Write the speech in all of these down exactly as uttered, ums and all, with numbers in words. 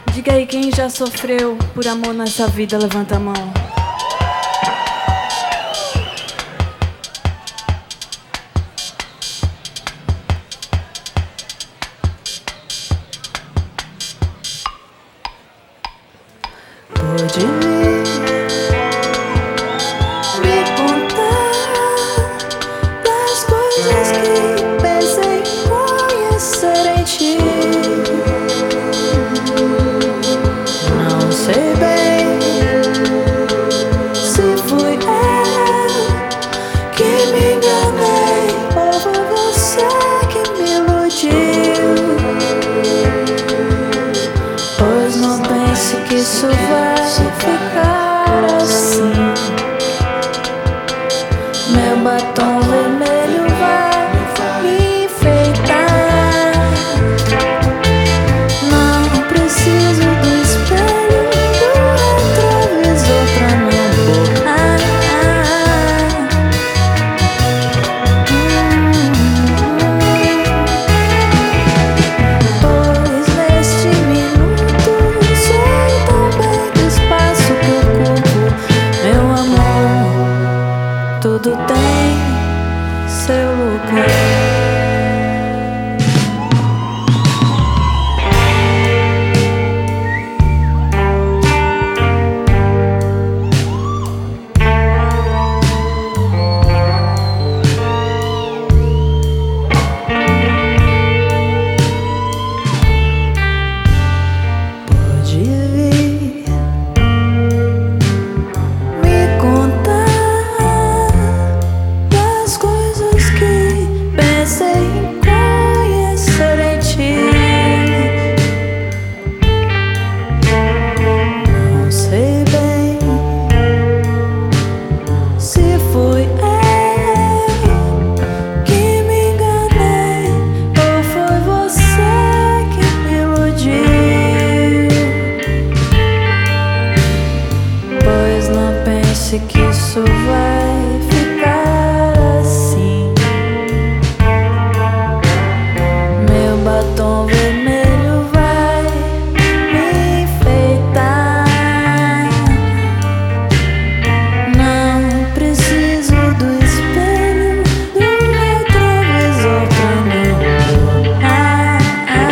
Diga aí quem já sofreu por amor nessa vida, levanta a mão. Pode vir me contar das coisas que pensei conhecer em ti. Não sei bem se fui eu que me enganei ou foi você que me iludiu. Pois não pense que isso vai ficar assim. Meu batom vermelho vai me enfeitar. Não preciso do espelho, do retrovisor pra não borrar. Pois neste minuto sei tão bem do espaço que ocupo. Meu amor, tudo tem seu lugar. Pode vir me contar das coisas que pensei em conhecer em ti. Não sei bem se fui eu que me enganei ou foi você que me iludiu. Pois não pense que isso vai ficar assim. Meu batom vermelho vai me enfeitar. Não preciso do espelho, do retrovisor pra não borrar.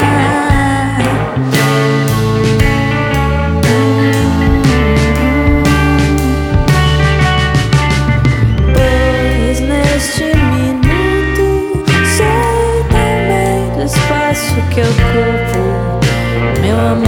Pois neste minuto sei também do espaço que ocupo. Meu amor,